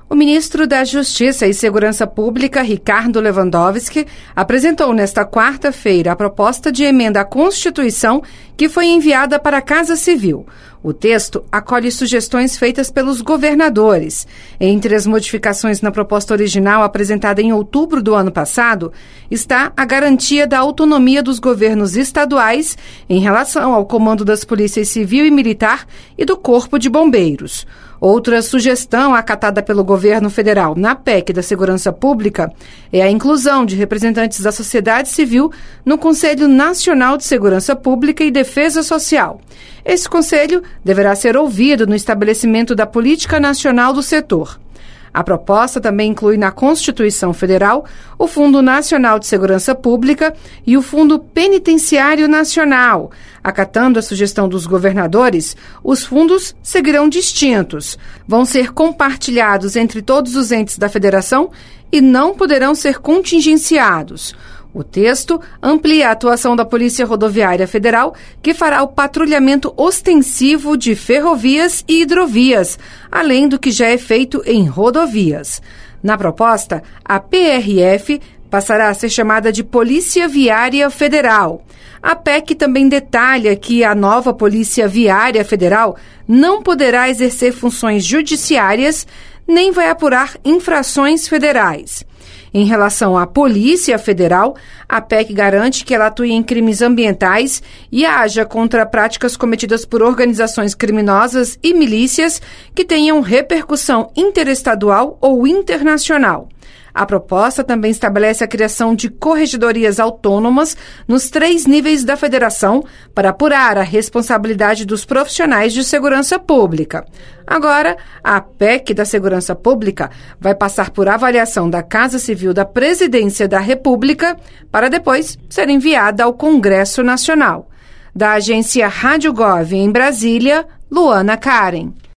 O ministro da Justiça e Segurança Pública, Ricardo Lewandowski, apresentou nesta quarta-feira a proposta de emenda à Constituição que foi enviada para a Casa Civil. O texto acolhe sugestões feitas pelos governadores. Entre as modificações na proposta original apresentada em outubro do ano passado, está a garantia da autonomia dos governos estaduais em relação ao comando das polícias civil e militar e do Corpo de Bombeiros. Outra sugestão acatada pelo governo federal na PEC da Segurança Pública é a inclusão de representantes da sociedade civil no Conselho Nacional de Segurança Pública e Defesa Social. Esse conselho deverá ser ouvido no estabelecimento da política nacional do setor. A proposta também inclui na Constituição Federal o Fundo Nacional de Segurança Pública e o Fundo Penitenciário Nacional. Acatando a sugestão dos governadores, os fundos seguirão distintos, vão ser compartilhados entre todos os entes da federação e não poderão ser contingenciados. O texto amplia a atuação da Polícia Rodoviária Federal, que fará o patrulhamento ostensivo de ferrovias e hidrovias, além do que já é feito em rodovias. Na proposta, a PRF passará a ser chamada de Polícia Viária Federal. A PEC também detalha que a nova Polícia Viária Federal não poderá exercer funções judiciárias nem vai apurar infrações federais. Em relação à Polícia Federal, a PEC garante que ela atue em crimes ambientais e haja contra práticas cometidas por organizações criminosas e milícias que tenham repercussão interestadual ou internacional. A proposta também estabelece a criação de corregedorias autônomas nos 3 níveis da federação para apurar a responsabilidade dos profissionais de segurança pública. Agora, a PEC da Segurança Pública vai passar por avaliação da Casa Civil da Presidência da República para depois ser enviada ao Congresso Nacional. Da agência Rádio Gov em Brasília, Luana Karen.